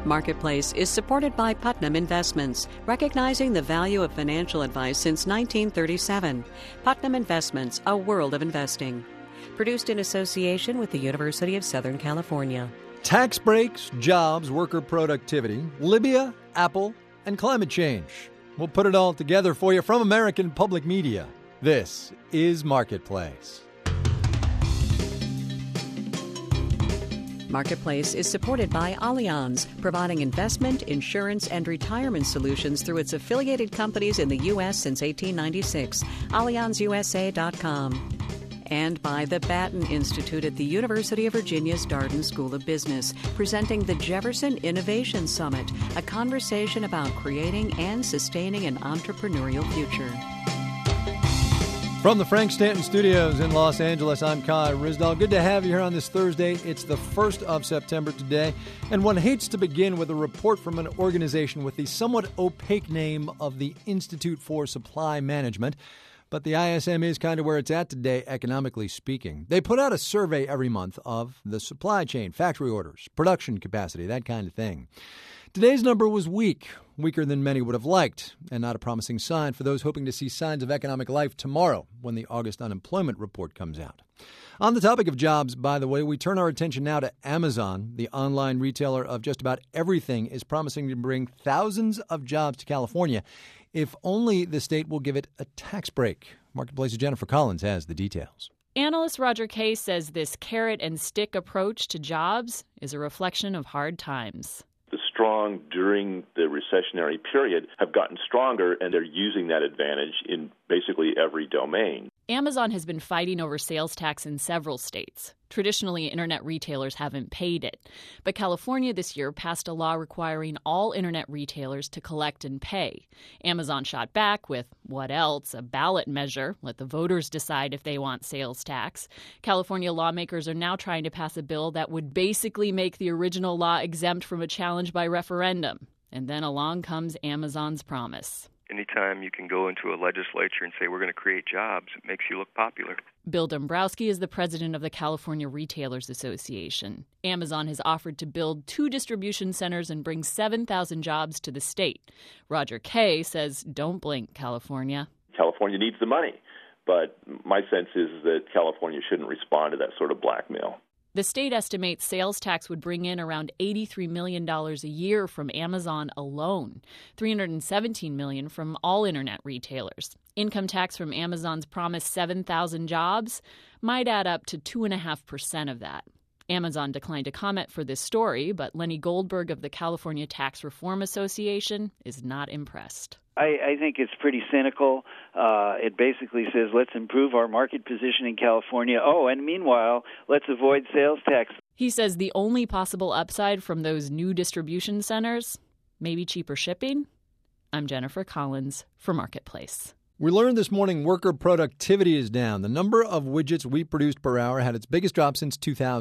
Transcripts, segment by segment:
Marketplace is supported by Putnam Investments, recognizing the value of financial advice since 1937. Putnam Investments, a world of investing. Produced in association with the University of Southern California. Tax breaks, jobs, worker productivity, Libya, Apple, and climate change. We'll put it all together for you from American Public Media. This is Marketplace. Marketplace is supported by Allianz, providing investment, insurance, and retirement solutions through its affiliated companies in the U.S. since 1896. AllianzUSA.com. And by the Batten Institute at the University of Virginia's Darden School of Business, presenting the Jefferson Innovation Summit, a conversation about creating and sustaining an entrepreneurial future. From the Frank Stanton Studios in Los Angeles, I'm Kai Ryssdal. Good to have you here on this Thursday. It's the 1st of September today, and one hates to begin with a report from an organization with the somewhat opaque name of the Institute for Supply Management. But the ISM is kind of where it's at today, economically speaking. They put out a survey every month of the supply chain, factory orders, production capacity, that kind of thing. Today's number was weaker than many would have liked, and not a promising sign for those hoping to see signs of economic life tomorrow when the August unemployment report comes out. On the topic of jobs, by the way, we turn our attention now to Amazon. The online retailer of just about everything is promising to bring thousands of jobs to California if only the state will give it a tax break. Marketplace's Jennifer Collins has the details. Analyst Roger Kay says this carrot and stick approach to jobs is a reflection of hard times. The strong during the recessionary period have gotten stronger, and they're using that advantage in basically every domain. Amazon has been fighting over sales tax in several states. Traditionally, internet retailers haven't paid it. But California this year passed a law requiring all internet retailers to collect and pay. Amazon shot back with, what else, a ballot measure. Let the voters decide if they want sales tax. California lawmakers are now trying to pass a bill that would basically make the original law exempt from a challenge by referendum. And then along comes Amazon's promise. Anytime you can go into a legislature and say we're going to create jobs, it makes you look popular. Bill Dombrowski is the president of the California Retailers Association. Amazon has offered to build 2 distribution centers and bring 7,000 jobs to the state. Roger Kay says, don't blink, California. California needs the money, but my sense is that California shouldn't respond to that sort of blackmail. The state estimates sales tax would bring in around $83 million a year from Amazon alone, $317 million from all internet retailers. Income tax from Amazon's promised 7,000 jobs might add up to 2.5% of that. Amazon declined to comment for this story, but Lenny Goldberg of the California Tax Reform Association is not impressed. I think it's pretty cynical. It basically says, let's improve our market position in California. Oh, and meanwhile, let's avoid sales tax. He says the only possible upside from those new distribution centers, maybe cheaper shipping. I'm Jennifer Collins for Marketplace. We learned this morning worker productivity is down. The number of widgets we produced per hour had its biggest drop since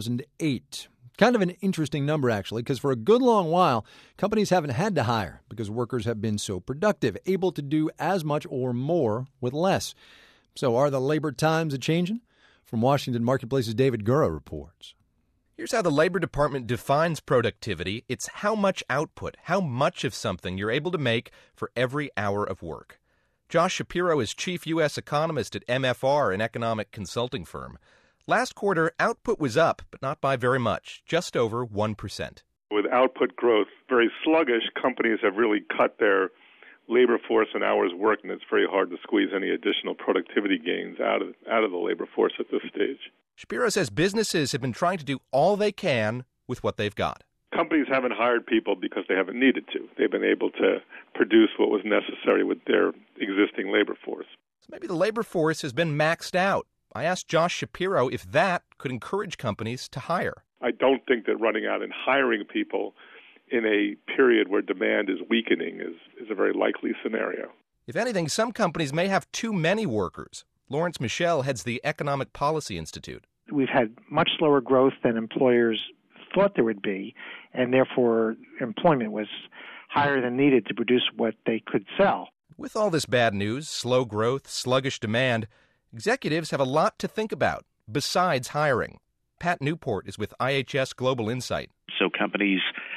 2008. Kind of an interesting number, actually, because for a good long while, companies haven't had to hire because workers have been so productive, able to do as much or more with less. So are the labor times a-changing? From Washington, Marketplace's David Gura reports. Here's how the Labor Department defines productivity. It's how much output, how much of something you're able to make for every hour of work. Josh Shapiro is chief U.S. economist at MFR, an economic consulting firm. Last quarter, output was up, but not by very much, just over 1%. With output growth very sluggish, companies have really cut their labor force and hours worked, and it's very hard to squeeze any additional productivity gains out of the labor force at this stage. Shapiro says businesses have been trying to do all they can with what they've got. Companies haven't hired people because they haven't needed to. They've been able to produce what was necessary with their existing labor force. So maybe the labor force has been maxed out. I asked Josh Shapiro if that could encourage companies to hire. I don't think that running out and hiring people in a period where demand is weakening is a very likely scenario. If anything, some companies may have too many workers. Lawrence Michel heads the Economic Policy Institute. We've had much slower growth than employers thought there would be, and therefore employment was higher than needed to produce what they could sell. With all this bad news, slow growth, sluggish demand, executives have a lot to think about besides hiring. Pat Newport is with IHS Global Insight. So companies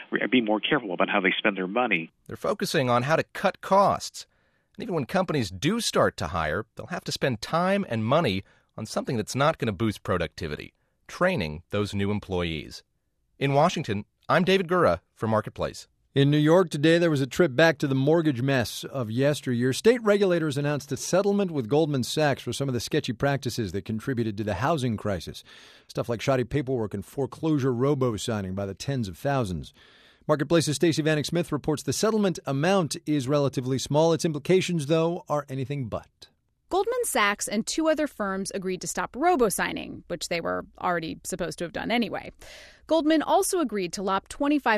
be more careful about how they spend their money. They're focusing on how to cut costs. And even when companies do start to hire, they'll have to spend time and money on something that's not going to boost productivity, training those new employees. In Washington, I'm David Gura for Marketplace. In New York today, there was a trip back to the mortgage mess of yesteryear. State regulators announced a settlement with Goldman Sachs for some of the sketchy practices that contributed to the housing crisis. Stuff like shoddy paperwork and foreclosure robo-signing by the tens of thousands. Marketplace's Stacey Vanek Smith reports the settlement amount is relatively small. Its implications, though, are anything but. Goldman Sachs and two other firms agreed to stop robo-signing, which they were already supposed to have done anyway. Goldman also agreed to lop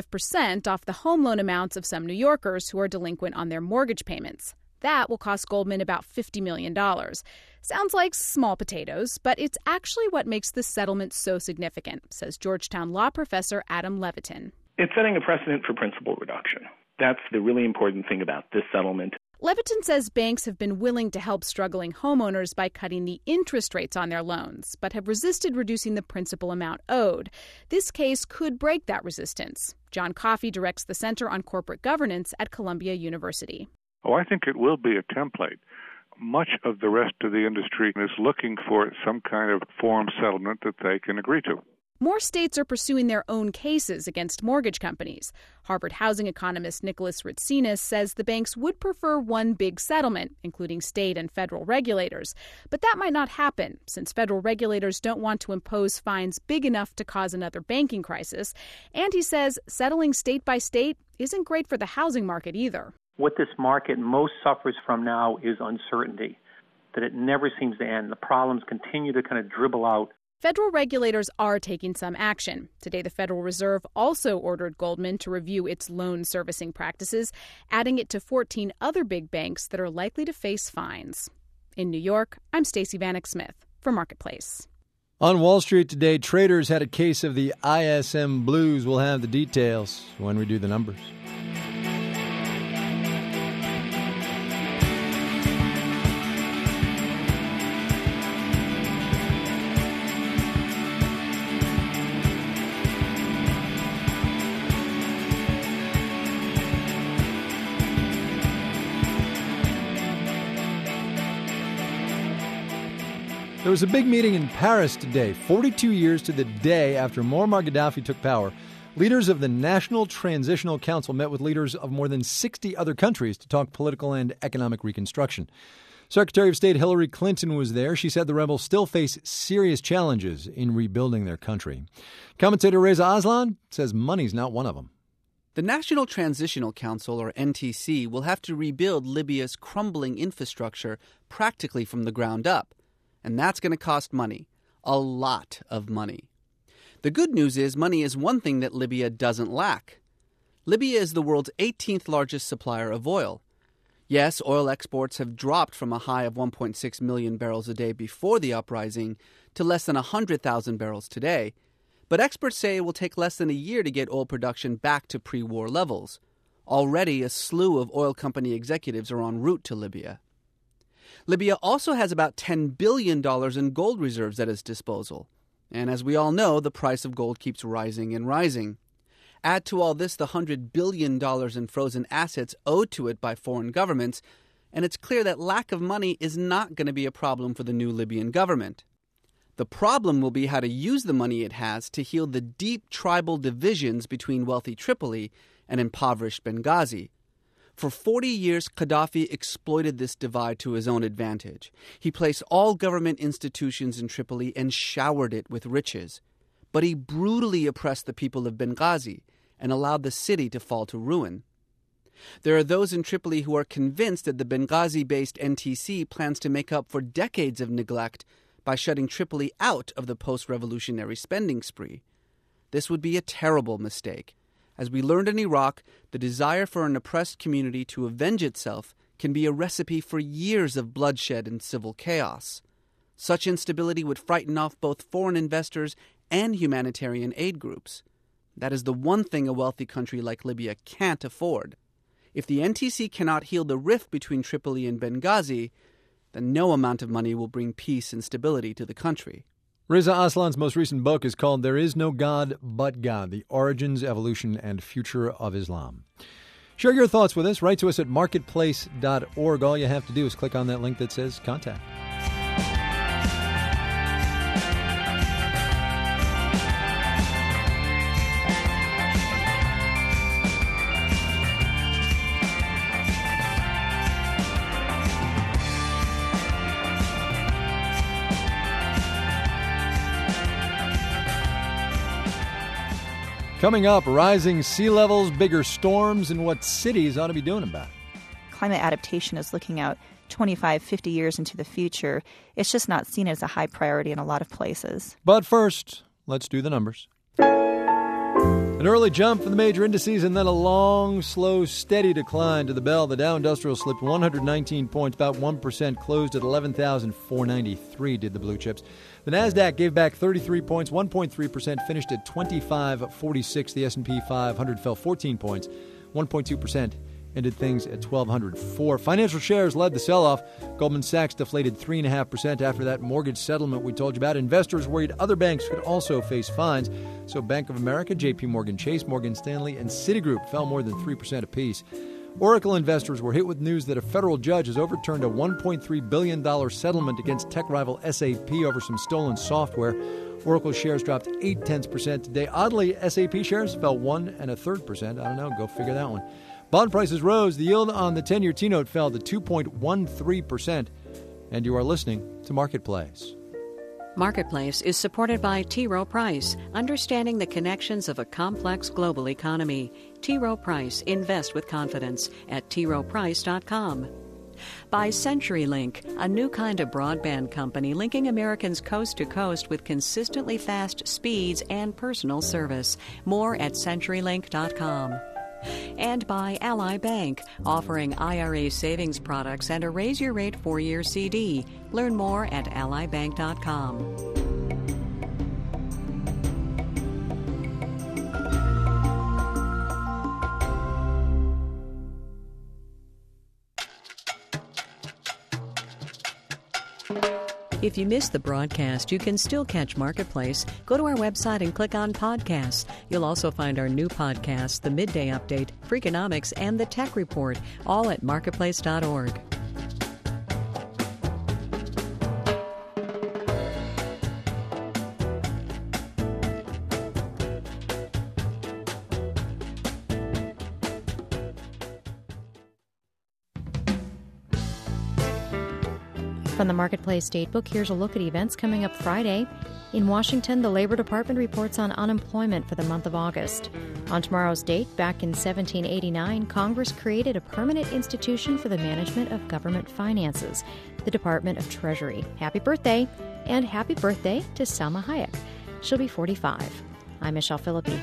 25% off the home loan amounts of some New Yorkers who are delinquent on their mortgage payments. That will cost Goldman about $50 million. Sounds like small potatoes, but it's actually what makes this settlement so significant, says Georgetown law professor Adam Levitin. It's setting a precedent for principal reduction. That's the really important thing about this settlement. Levitin says banks have been willing to help struggling homeowners by cutting the interest rates on their loans, but have resisted reducing the principal amount owed. This case could break that resistance. John Coffey directs the Center on Corporate Governance at Columbia University. I think it will be a template. Much of the rest of the industry is looking for some kind of form settlement that they can agree to. More states are pursuing their own cases against mortgage companies. Harvard housing economist Nicholas Ritsinas says the banks would prefer one big settlement, including state and federal regulators. But that might not happen, since federal regulators don't want to impose fines big enough to cause another banking crisis. And he says settling state by state isn't great for the housing market either. What this market most suffers from now is uncertainty, that it never seems to end. The problems continue to kind of dribble out. Federal regulators are taking some action. Today, the Federal Reserve also ordered Goldman to review its loan servicing practices, adding it to 14 other big banks that are likely to face fines. In New York, I'm Stacey Vanek Smith for Marketplace. On Wall Street today, traders had a case of the ISM blues. We'll have the details when we do the numbers. There was a big meeting in Paris today, 42 years to the day after Muammar Gaddafi took power. Leaders of the National Transitional Council met with leaders of more than 60 other countries to talk political and economic reconstruction. Secretary of State Hillary Clinton was there. She said the rebels still face serious challenges in rebuilding their country. Commentator Reza Aslan says money's not one of them. The National Transitional Council, or NTC, will have to rebuild Libya's crumbling infrastructure practically from the ground up. And that's going to cost money, a lot of money. The good news is money is one thing that Libya doesn't lack. Libya is the world's 18th largest supplier of oil. Yes, oil exports have dropped from a high of 1.6 million barrels a day before the uprising to less than 100,000 barrels today. But experts say it will take less than a year to get oil production back to pre-war levels. Already, a slew of oil company executives are en route to Libya. Libya also has about $10 billion in gold reserves at its disposal. And as we all know, the price of gold keeps rising and rising. Add to all this the $100 billion in frozen assets owed to it by foreign governments, and it's clear that lack of money is not going to be a problem for the new Libyan government. The problem will be how to use the money it has to heal the deep tribal divisions between wealthy Tripoli and impoverished Benghazi. For 40 years, Gaddafi exploited this divide to his own advantage. He placed all government institutions in Tripoli and showered it with riches. But he brutally oppressed the people of Benghazi and allowed the city to fall to ruin. There are those in Tripoli who are convinced that the Benghazi-based NTC plans to make up for decades of neglect by shutting Tripoli out of the post-revolutionary spending spree. This would be a terrible mistake. As we learned in Iraq, the desire for an oppressed community to avenge itself can be a recipe for years of bloodshed and civil chaos. Such instability would frighten off both foreign investors and humanitarian aid groups. That is the one thing a wealthy country like Libya can't afford. If the NTC cannot heal the rift between Tripoli and Benghazi, then no amount of money will bring peace and stability to the country. Riza Aslan's most recent book is called There Is No God But God, The Origins, Evolution, and Future of Islam. Share your thoughts with us. Write to us at marketplace.org. All you have to do is click on that link that says Contact. Coming up, rising sea levels, bigger storms, and what cities ought to be doing about it. Climate adaptation is looking out 25, 50 years into the future. It's just not seen as a high priority in a lot of places. But first, let's do the numbers. An early jump for the major indices and then a long, slow, steady decline to the bell. The Dow Industrial slipped 119 points, about 1%, closed at 11,493, did the blue chips. The Nasdaq gave back 33 points, 1.3%, finished at 2546. The S&P 500 fell 14 points, 1.2%, ended things at 1,204. Financial shares led the sell-off. Goldman Sachs deflated 3.5% after that mortgage settlement we told you about. Investors worried other banks could also face fines. So Bank of America, J.P. Morgan Chase, Morgan Stanley, and Citigroup fell more than 3% apiece. Oracle investors were hit with news that a federal judge has overturned a $1.3 billion settlement against tech rival SAP over some stolen software. Oracle shares dropped 0.8% today. Oddly, SAP shares fell 1 1/3%. I don't know. Go figure that one. Bond prices rose. The yield on the 10-year T-note fell to 2.13%. And you are listening to Marketplace. Marketplace is supported by T. Rowe Price, understanding the connections of a complex global economy. T. Rowe Price, invest with confidence at troweprice.com. By CenturyLink, a new kind of broadband company linking Americans coast to coast with consistently fast speeds and personal service. More at CenturyLink.com. And by Ally Bank, offering IRA savings products and a raise-your-rate 4-year CD. Learn more at allybank.com. If you missed the broadcast, you can still catch Marketplace. Go to our website and click on Podcasts. You'll also find our new podcasts, The Midday Update, Freakonomics, and The Tech Report, all at marketplace.org. From the Marketplace Datebook, here's a look at events coming up Friday. In Washington, the Labor Department reports on unemployment for the month of August. On tomorrow's date, back in 1789, Congress created a permanent institution for the management of government finances, the Department of Treasury. Happy birthday, and happy birthday to Salma Hayek. She'll be 45. I'm Michelle Philippi.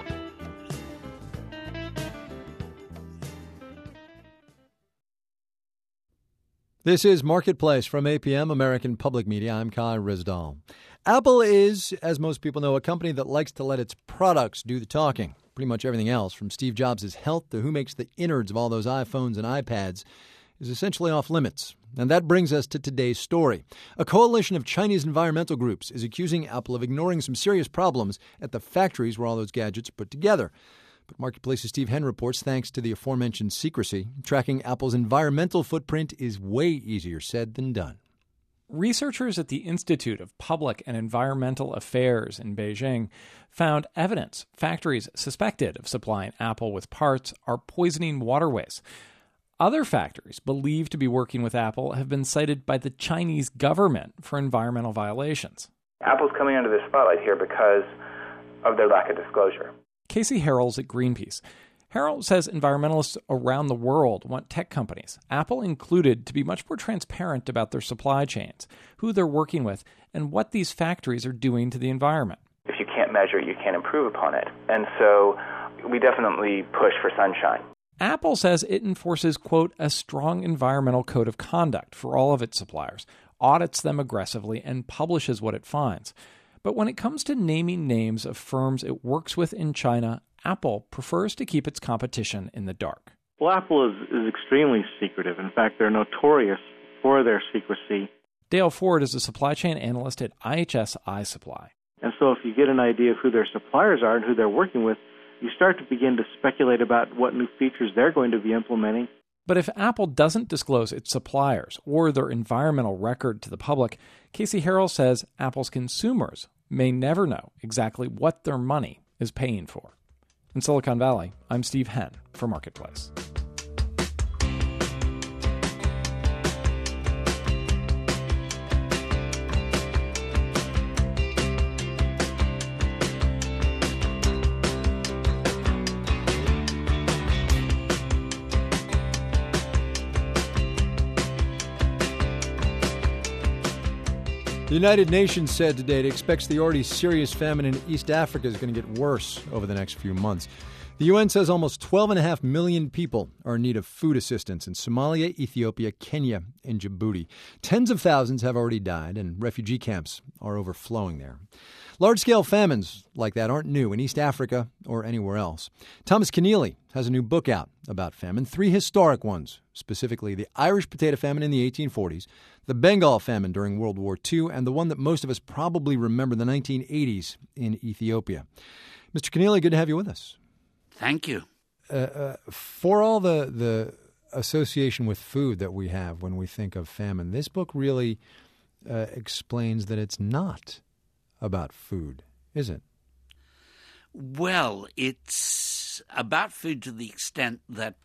This is Marketplace from APM, American Public Media. I'm Kai Rizdal. Apple is, as most people know, a company that likes to let its products do the talking. Pretty much everything else, from Steve Jobs' health to who makes the innards of all those iPhones and iPads, is essentially off limits. And that brings us to today's story. A coalition of Chinese environmental groups is accusing Apple of ignoring some serious problems at the factories where all those gadgets are put together. But Marketplace's Steve Henn reports, thanks to the aforementioned secrecy, tracking Apple's environmental footprint is way easier said than done. Researchers at the Institute of Public and Environmental Affairs in Beijing found evidence factories suspected of supplying Apple with parts are poisoning waterways. Other factories believed to be working with Apple have been cited by the Chinese government for environmental violations. Apple's coming under the spotlight here because of their lack of disclosure. Casey Harrells at Greenpeace. Harrell says environmentalists around the world want tech companies, Apple included, to be much more transparent about their supply chains, who they're working with, and what these factories are doing to the environment. If you can't measure it, you can't improve upon it. And so we definitely push for sunshine. Apple says it enforces, quote, a strong environmental code of conduct for all of its suppliers, audits them aggressively, and publishes what it finds. But when it comes to naming names of firms it works with in China, Apple prefers to keep its competition in the dark. Well, Apple is extremely secretive. In fact, they're notorious for their secrecy. Dale Ford is a supply chain analyst at IHS iSupply. And so if you get an idea of who their suppliers are and who they're working with, you start to begin to speculate about what new features they're going to be implementing. But if Apple doesn't disclose its suppliers or their environmental record to the public, Casey Harrell says Apple's consumers may never know exactly what their money is paying for. In Silicon Valley, I'm Steve Henn for Marketplace. The United Nations said today it expects the already serious famine in East Africa is going to get worse over the next few months. The UN says almost 12.5 million people are in need of food assistance in Somalia, Ethiopia, Kenya, and Djibouti. Tens of thousands have already died, and refugee camps are overflowing there. Large-scale famines like that aren't new in East Africa or anywhere else. Thomas Keneally has a new book out about famine, 3 historic ones, specifically the Irish potato famine in the 1840s, the Bengal famine during World War II, and the one that most of us probably remember, the 1980s in Ethiopia. Mr. Keneally, good to have you with us. Thank you. For all the association with food that we have when we think of famine, this book really explains that it's not about food, is it? Well, it's about food to the extent that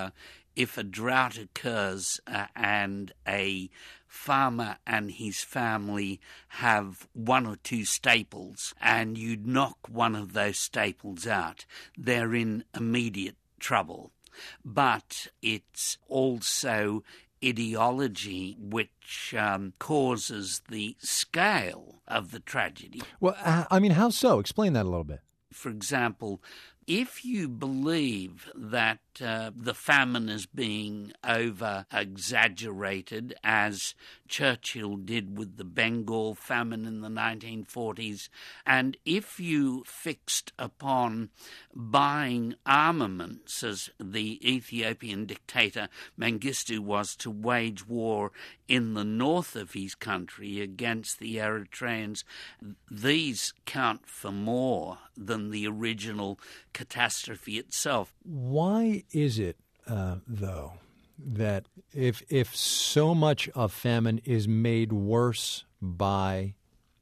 if a drought occurs and a farmer and his family have 1 or 2 staples and you knock one of those staples out, they're in immediate trouble. But it's also ideology which causes the scale of the tragedy. Well, I mean, how so? Explain that a little bit. For example, if you believe that the famine is being over-exaggerated, as Churchill did with the Bengal famine in the 1940s, and if you fixed upon buying armaments, as the Ethiopian dictator Mengistu was to wage war in the north of his country against the Eritreans, these count for more than the original catastrophe itself. Why is it, though, that if so much of famine is made worse by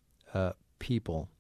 people,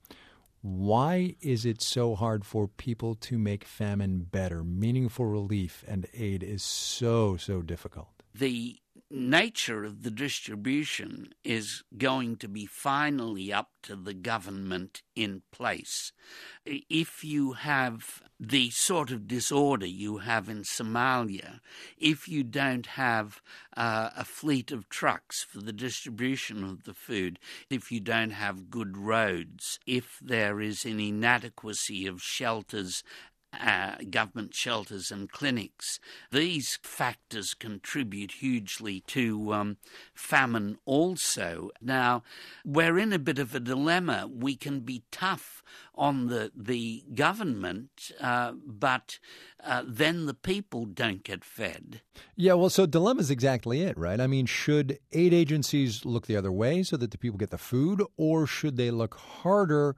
why is it so hard for people to make famine better? Meaningful relief and aid is so difficult. The nature of the distribution is going to be finally up to the government in place. If you have the sort of disorder you have in Somalia, if you don't have a fleet of trucks for the distribution of the food, if you don't have good roads, if there is an inadequacy of shelters, government shelters and clinics, these factors contribute hugely to famine also. Now, we're in a bit of a dilemma. We can be tough on the government, but then the people don't get fed. Yeah, well, so dilemma is exactly it, right? I mean, should aid agencies look the other way so that the people get the food, or should they look harder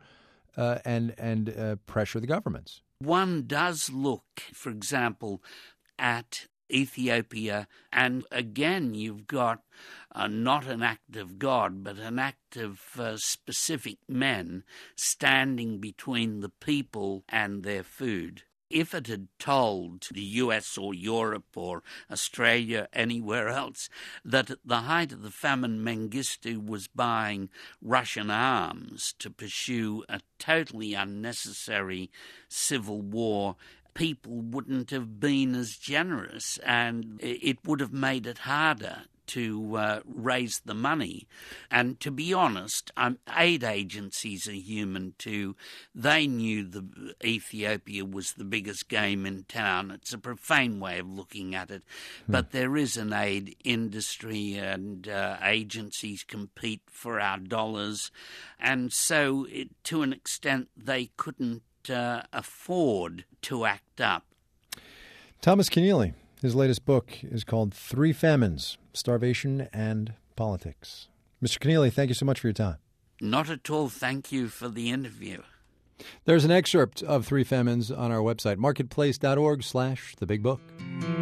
and pressure the governments? One does look, for example, at Ethiopia, and again you've got not an act of God, but an act of specific men standing between the people and their food. If it had told the US or Europe or Australia, anywhere else, that at the height of the famine Mengistu was buying Russian arms to pursue a totally unnecessary civil war, people wouldn't have been as generous, and it would have made it harder to raise the money. And to be honest, aid agencies are human too. They knew Ethiopia was the biggest game in town. It's a profane way of looking at it. But there is an aid industry, and agencies compete for our dollars. And so, to an extent, they couldn't afford to act up. Thomas Keneally, his latest book is called 3 Famines, Starvation and Politics. Mr. Keneally, thank you so much for your time. Not at all. Thank you for the interview. There's an excerpt of Three Famines on our website, marketplace.org/thebigbook.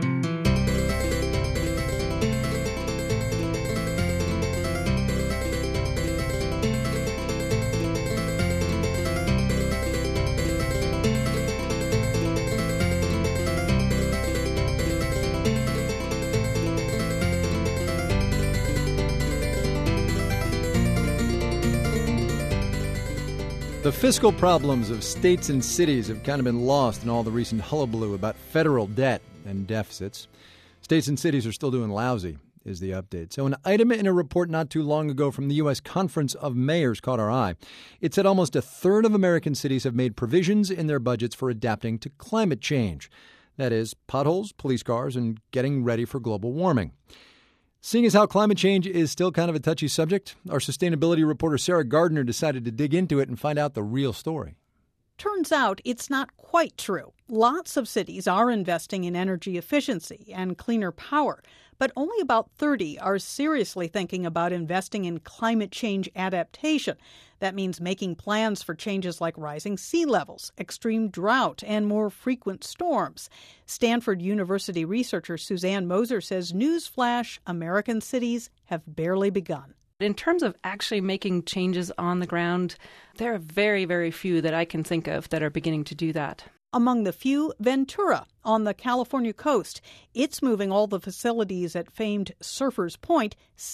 The fiscal problems of states and cities have kind of been lost in all the recent hullabaloo about federal debt and deficits. States and cities are still doing lousy, is the update. So an item in a report not too long ago from the U.S. Conference of Mayors caught our eye. It said almost a third of American cities have made provisions in their budgets for adapting to climate change. That is, potholes, police cars, and getting ready for global warming. Seeing as how climate change is still kind of a touchy subject, our sustainability reporter Sarah Gardner decided to dig into it and find out the real story. Turns out it's not quite true. Lots of cities are investing in energy efficiency and cleaner power, but only about 30 are seriously thinking about investing in climate change adaptation. That means making plans for changes like rising sea levels, extreme drought, and more frequent storms. Stanford University researcher Suzanne Moser says, newsflash, American cities have barely begun. In terms of actually making changes on the ground, there are very, very few that I can think of that are beginning to do that. Among the few, Ventura on the California coast. It's moving all the facilities at famed Surfers Point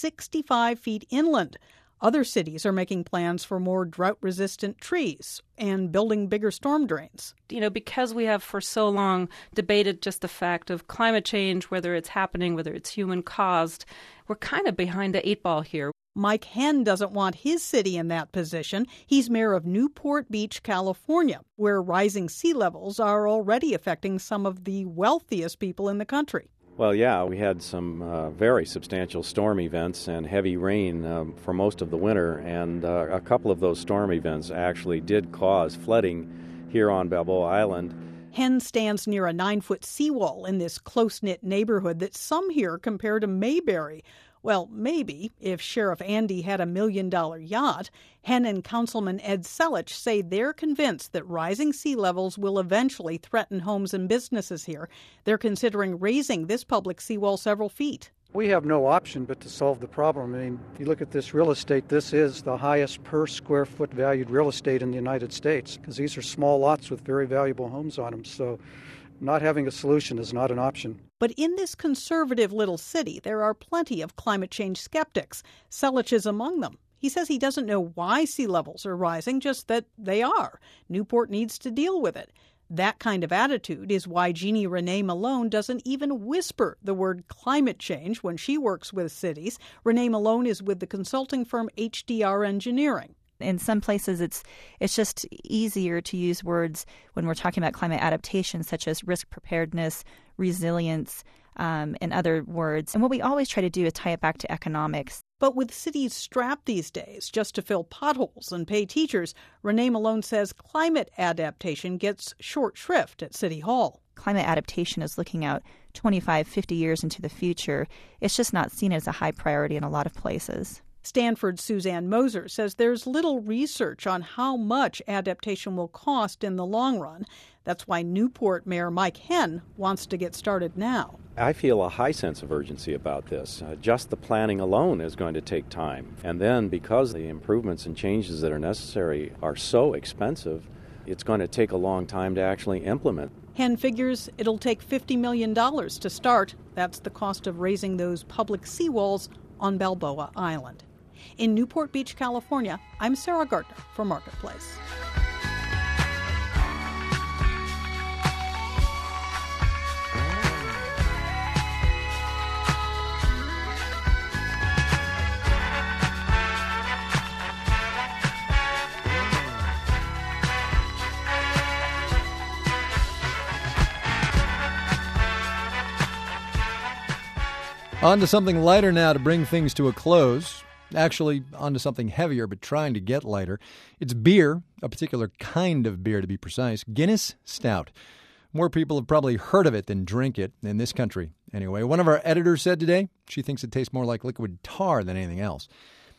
65 feet inland. Other cities are making plans for more drought-resistant trees and building bigger storm drains. Because we have for so long debated just the fact of climate change, whether it's happening, whether it's human-caused, we're kind of behind the eight ball here. Mike Henn doesn't want his city in that position. He's mayor of Newport Beach, California, where rising sea levels are already affecting some of the wealthiest people in the country. Well, yeah, we had some very substantial storm events and heavy rain for most of the winter, and a couple of those storm events actually did cause flooding here on Balboa Island. Henn stands near a 9-foot seawall in this close-knit neighborhood that some here compare to Mayberry. Well, maybe, if Sheriff Andy had $1 million yacht. Henn and Councilman Ed Selich say they're convinced that rising sea levels will eventually threaten homes and businesses here. They're considering raising this public seawall several feet. We have no option but to solve the problem. I mean, if you look at this real estate, this is the highest per square foot valued real estate in the United States, because these are small lots with very valuable homes on them. So not having a solution is not an option. But in this conservative little city, there are plenty of climate change skeptics. Selich is among them. He says he doesn't know why sea levels are rising, just that they are. Newport needs to deal with it. That kind of attitude is why Jeannie Renee Malone doesn't even whisper the word climate change when she works with cities. Renee Malone is with the consulting firm HDR Engineering. In some places, it's just easier to use words when we're talking about climate adaptation, such as risk preparedness, resilience, and other words. And what we always try to do is tie it back to economics. But with cities strapped these days just to fill potholes and pay teachers, Renee Malone says climate adaptation gets short shrift at City Hall. Climate adaptation is looking out 25, 50 years into the future. It's just not seen as a high priority in a lot of places. Stanford's Suzanne Moser says there's little research on how much adaptation will cost in the long run. That's why Newport Mayor Mike Henn wants to get started now. I feel a high sense of urgency about this. Just the planning alone is going to take time. And then because the improvements and changes that are necessary are so expensive, it's going to take a long time to actually implement. Henn figures it'll take $50 million to start. That's the cost of raising those public seawalls on Balboa Island. In Newport Beach, California, I'm Sarah Gardner for Marketplace. On to something lighter now to bring things to a close. Actually, on to something heavier, but trying to get lighter. It's beer, a particular kind of beer to be precise, Guinness Stout. More people have probably heard of it than drink it, in this country anyway. One of our editors said today she thinks it tastes more like liquid tar than anything else.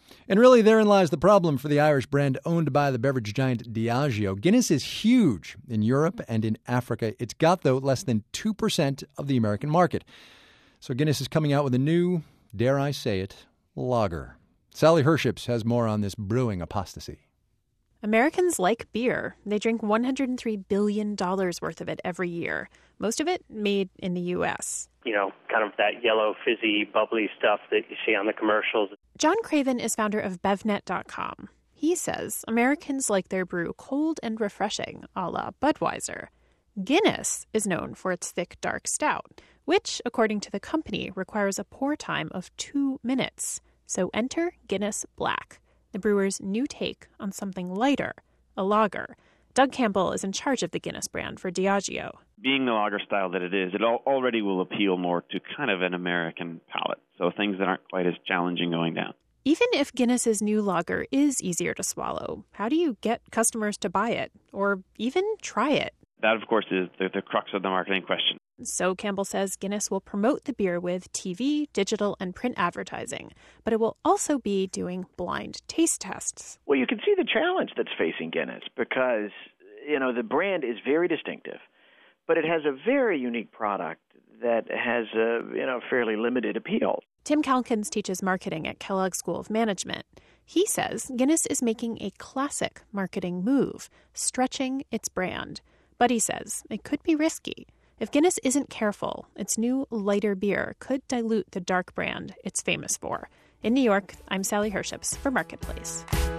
And really, therein lies the problem for the Irish brand owned by the beverage giant Diageo. Guinness is huge in Europe and in Africa. It's got, though, less than 2% of the American market. So Guinness is coming out with a new, dare I say it, lager. Sally Herships has more on this brewing apostasy. Americans like beer. They drink $103 billion worth of it every year, most of it made in the U.S. You know, kind of that yellow, fizzy, bubbly stuff that you see on the commercials. John Craven is founder of BevNet.com. He says Americans like their brew cold and refreshing, a la Budweiser. Guinness is known for its thick, dark stout, which, according to the company, requires a pour time of 2 minutes. So enter Guinness Black, the brewer's new take on something lighter, a lager. Doug Campbell is in charge of the Guinness brand for Diageo. Being the lager style that it is, it already will appeal more to kind of an American palate, so things that aren't quite as challenging going down. Even if Guinness's new lager is easier to swallow, how do you get customers to buy it or even try it? That, of course, is the crux of the marketing question. So Campbell says Guinness will promote the beer with TV, digital, and print advertising, but it will also be doing blind taste tests. Well, you can see the challenge that's facing Guinness because, you know, the brand is very distinctive, but it has a very unique product that has a, fairly limited appeal. Tim Calkins teaches marketing at Kellogg School of Management. He says Guinness is making a classic marketing move, stretching its brand. But he says it could be risky. If Guinness isn't careful, its new lighter beer could dilute the dark brand it's famous for. In New York, I'm Sally Herships for Marketplace.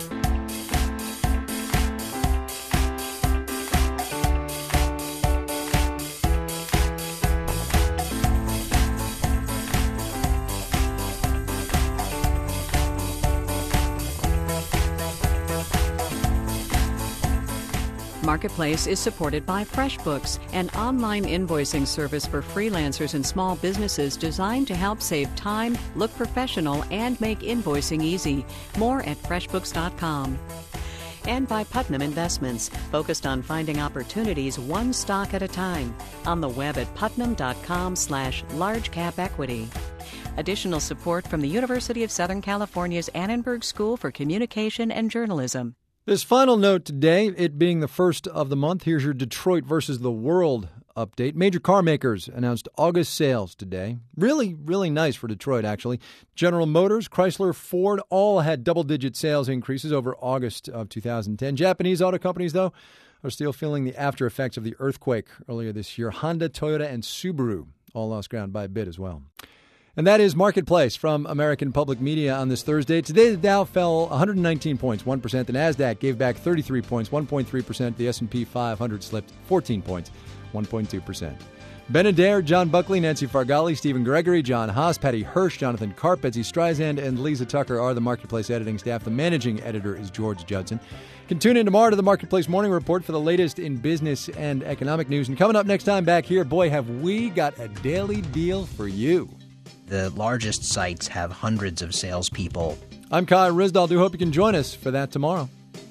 Marketplace is supported by FreshBooks, an online invoicing service for freelancers and small businesses designed to help save time, look professional, and make invoicing easy. More at FreshBooks.com. And by Putnam Investments, focused on finding opportunities one stock at a time. On the web at putnam.com/largecapequity. Additional support from the University of Southern California's Annenberg School for Communication and Journalism. This final note today, it being the first of the month, here's your Detroit versus the world update. Major car makers announced August sales today. Really, really nice for Detroit, actually. General Motors, Chrysler, Ford all had double-digit sales increases over August of 2010. Japanese auto companies, though, are still feeling the after effects of the earthquake earlier this year. Honda, Toyota, and Subaru all lost ground by a bit as well. And that is Marketplace from American Public Media on this Thursday. Today, the Dow fell 119 points, 1%. The NASDAQ gave back 33 points, 1.3%. The S&P 500 slipped 14 points, 1.2%. Ben Adair, John Buckley, Nancy Fargali, Stephen Gregory, John Haas, Patty Hirsch, Jonathan Karp, Betsy Streisand, and Lisa Tucker are the Marketplace editing staff. The managing editor is George Judson. You can tune in tomorrow to the Marketplace Morning Report for the latest in business and economic news. And coming up next time back here, boy, have we got a daily deal for you. The largest sites have hundreds of salespeople. I'm Kai Ryssdal. Do hope you can join us for that tomorrow.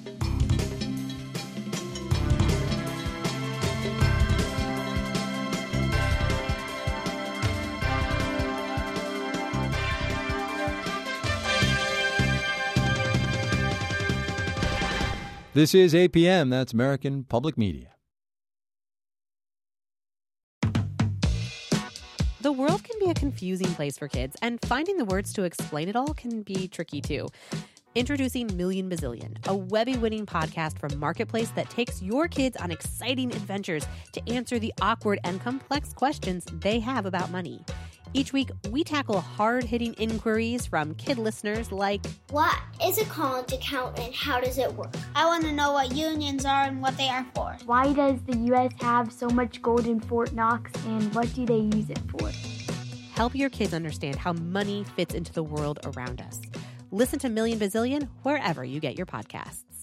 This is APM. That's American Public Media. The world can be a confusing place for kids, and finding the words to explain it all can be tricky too. Introducing Million Bazillion, a Webby-winning podcast from Marketplace that takes your kids on exciting adventures to answer the awkward and complex questions they have about money. Each week, we tackle hard-hitting inquiries from kid listeners like, what is a college account and how does it work? I want to know what unions are and what they are for. Why does the U.S. have so much gold in Fort Knox and what do they use it for? Help your kids understand how money fits into the world around us. Listen to Million Bazillion wherever you get your podcasts.